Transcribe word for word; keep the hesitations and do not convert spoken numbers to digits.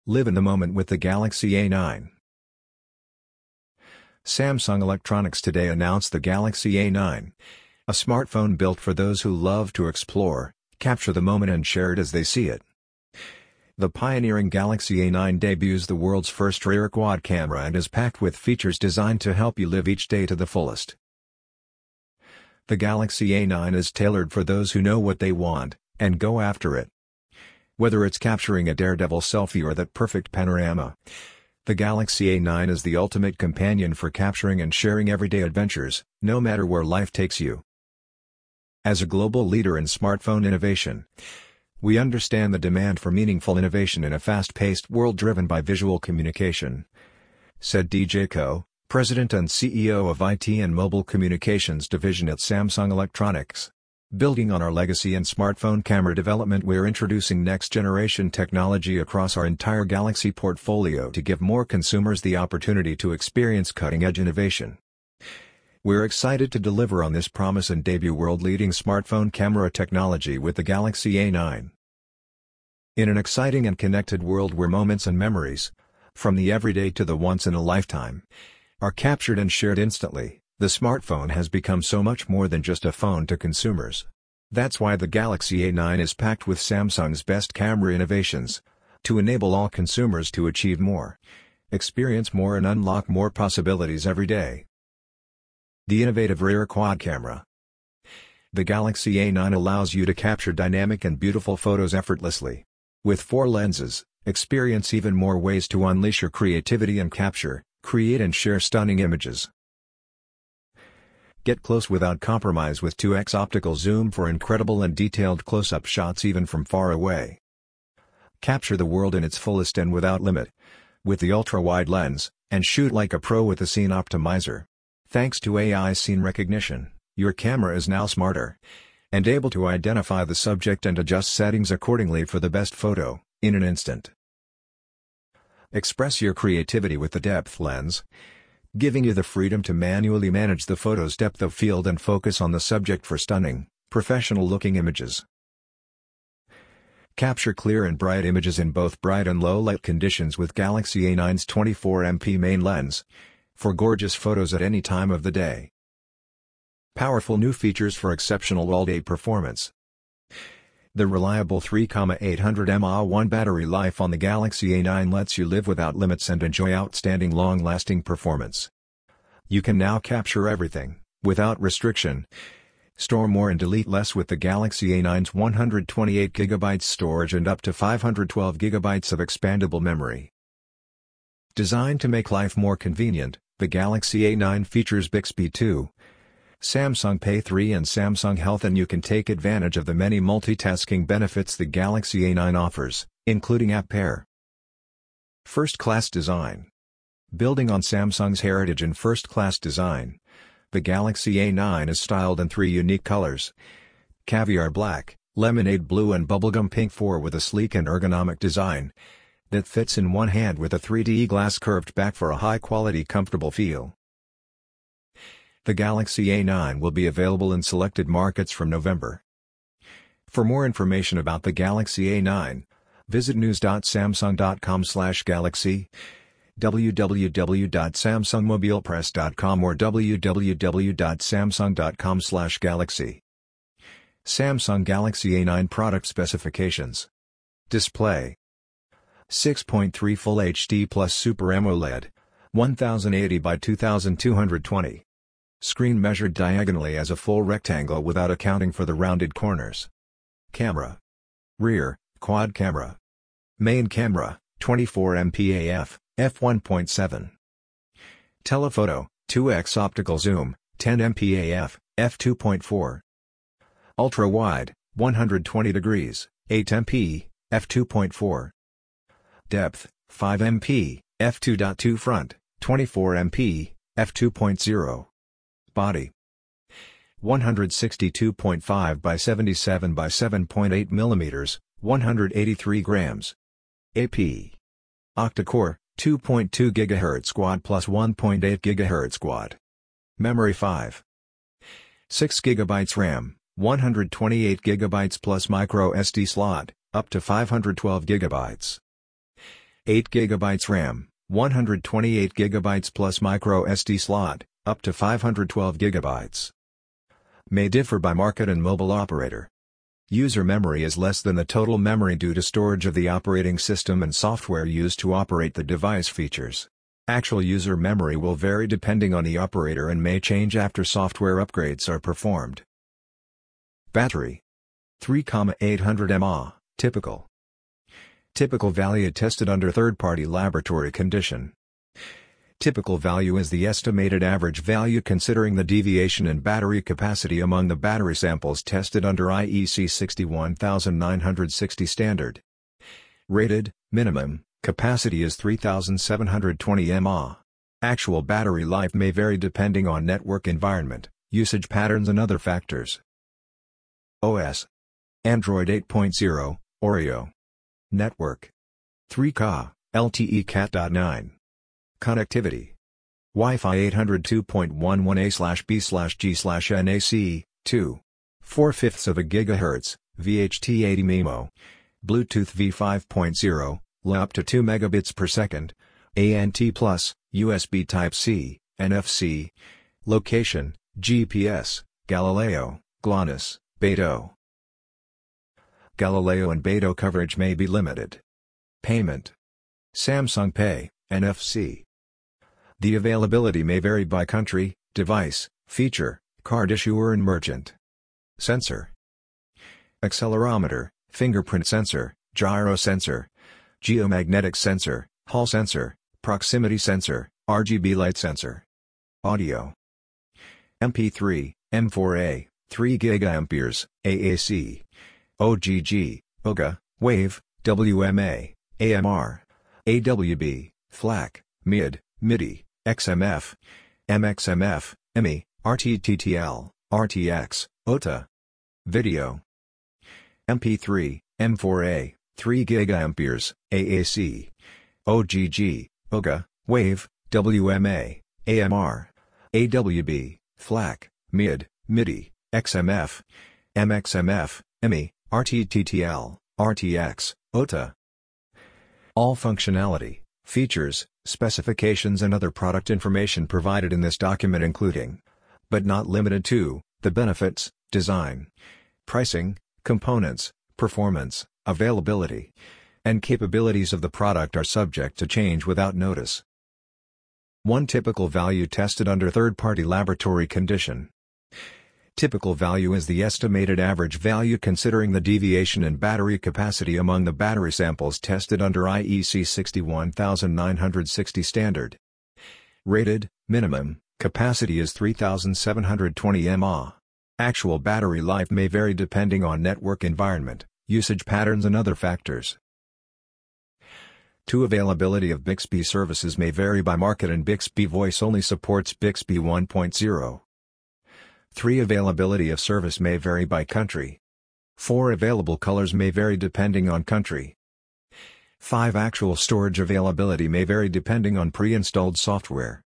Live in the moment with the Galaxy A nine. Samsung Electronics today announced the Galaxy A nine, a smartphone built for those who love to explore, capture the moment and share it as they see it. The pioneering Galaxy A nine debuts the world's first rear quad camera and is packed with features designed to help you live each day to the fullest. The Galaxy A nine is tailored for those who know what they want, and go after it. Whether it's capturing a daredevil selfie or that perfect panorama, the Galaxy A nine is the ultimate companion for capturing and sharing everyday adventures, no matter where life takes you. As a global leader in smartphone innovation, we understand the demand for meaningful innovation in a fast-paced world driven by visual communication, said D J Koh, President and C E O of I T and Mobile Communications Division at Samsung Electronics. Building on our legacy in smartphone camera development, we're introducing next-generation technology across our entire Galaxy portfolio to give more consumers the opportunity to experience cutting-edge innovation. We're excited to deliver on this promise and debut world-leading smartphone camera technology with the Galaxy A nine. In an exciting and connected world where moments and memories, from the everyday to the once-in-a-lifetime, are captured and shared instantly, the smartphone has become so much more than just a phone to consumers. That's why the Galaxy A nine is packed with Samsung's best camera innovations, to enable all consumers to achieve more, experience more and unlock more possibilities every day. The innovative rear quad camera. The Galaxy A nine allows you to capture dynamic and beautiful photos effortlessly. With four lenses, experience even more ways to unleash your creativity and capture, create and share stunning images. Get close without compromise with two X optical zoom for incredible and detailed close-up shots even from far away. Capture the world in its fullest and without limit, with the ultra-wide lens, and shoot like a pro with the Scene Optimizer. Thanks to A I scene recognition, your camera is now smarter, and able to identify the subject and adjust settings accordingly for the best photo, in an instant. Express your creativity with the depth lens, giving you the freedom to manually manage the photo's depth of field and focus on the subject for stunning, professional-looking images. Capture clear and bright images in both bright and low light conditions with Galaxy A nine's twenty-four megapixel main lens, for gorgeous photos at any time of the day. Powerful new features for exceptional all-day performance. The reliable three thousand eight hundred milliamp hour battery life on the Galaxy A nine lets you live without limits and enjoy outstanding long-lasting performance. You can now capture everything, without restriction. Store more and delete less with the Galaxy A nine's one hundred twenty-eight gigabyte storage and up to five hundred twelve gigabytes of expandable memory. Designed to make life more convenient, the Galaxy A nine features Bixby two, Samsung Pay three and Samsung Health, and you can take advantage of the many multitasking benefits the Galaxy A nine offers, including App Pair. First-class design. Building on Samsung's heritage in first-class design, the Galaxy A nine is styled in three unique colors: caviar black, lemonade blue and bubblegum pink, four with a sleek and ergonomic design that fits in one hand with a three D glass curved back for a high-quality comfortable feel. The Galaxy A nine will be available in selected markets from November. For more information about the Galaxy A nine, visit news dot samsung dot com slash galaxy, w w w dot samsung mobile press dot com or w w w dot samsung dot com slash galaxy. Samsung Galaxy A nine product specifications. Display: six point three Full H D plus Super AMOLED, ten eighty by twenty-two twenty. Screen measured diagonally as a full rectangle without accounting for the rounded corners. Camera. Rear, quad camera. Main camera, twenty-four megapixel A F, f one point seven. Telephoto, two X optical zoom, ten megapixel A F, f two point four. Ultra-wide, one hundred twenty degrees, eight megapixel, f two point four. Depth, five megapixel, f two point two. Front, twenty-four megapixel, f two point zero. Body: one hundred sixty-two point five by seventy-seven by seven point eight millimeters, one hundred eighty-three grams. A P. Octa-core, two point two gigahertz quad plus one point eight gigahertz quad. Memory five. six gigabytes RAM, one hundred twenty-eight gigabytes plus micro S D slot, up to five hundred twelve gigabytes. eight gigabytes RAM, one hundred twenty-eight gigabytes plus micro S D slot, up to five hundred twelve gigabytes. May differ by market and mobile operator. User memory is less than the total memory due to storage of the operating system and software used to operate the device features. Actual user memory will vary depending on the operator and may change after software upgrades are performed. Battery. three thousand eight hundred milliamp hours, typical. Typical value tested under third-party laboratory condition. Typical value is the estimated average value considering the deviation in battery capacity among the battery samples tested under I E C six one nine six zero standard. Rated, minimum, capacity is three thousand seven hundred twenty milliamp hours. Actual battery life may vary depending on network environment, usage patterns and other factors. O S. Android eight point zero, Oreo. Network. three K, L T E Cat nine. Connectivity. Wi-Fi eight oh two dot eleven A slash B slash G slash N A C, two. four fifths of a gigahertz, V H T eighty MIMO. Bluetooth V five point zero, L A up to two megabits per second. A N T plus, U S B Type-C, N F C. Location, G P S, Galileo, GLONASS, Beidou. Galileo and Beidou coverage may be limited. Payment. Samsung Pay, N F C. The availability may vary by country, device, feature, card issuer and merchant. Sensor. Accelerometer, fingerprint sensor, gyro sensor, geomagnetic sensor, Hall sensor, proximity sensor, R G B light sensor. Audio. M P three, M four A, three gigaamperes, A A C. O G G, O G A, Wave, W M A, A M R, A W B, FLAC, M I D, MIDI, X M F, M X M F, M I, R T T T L, R T X, O T A. Video. M P three, M four A, three gigaamperes, A A C. O G G, O G A, Wave, W M A, A M R, A W B, FLAC, M I D, MIDI, X M F, M X M F, M I, R T T T L, R T X, O T A. All functionality, features, specifications and other product information provided in this document including, but not limited to, the benefits, design, pricing, components, performance, availability, and capabilities of the product are subject to change without notice. One typical value tested under third-party laboratory condition. Typical value is the estimated average value considering the deviation in battery capacity among the battery samples tested under I E C six one nine six zero standard. Rated, minimum, capacity is three thousand seven hundred twenty milliamp hours. Actual battery life may vary depending on network environment, usage patterns and other factors. two Availability of Bixby services may vary by market and Bixby Voice only supports Bixby one point zero. three Availability of service may vary by country. four Available colors may vary depending on country. five Actual storage availability may vary depending on pre-installed software.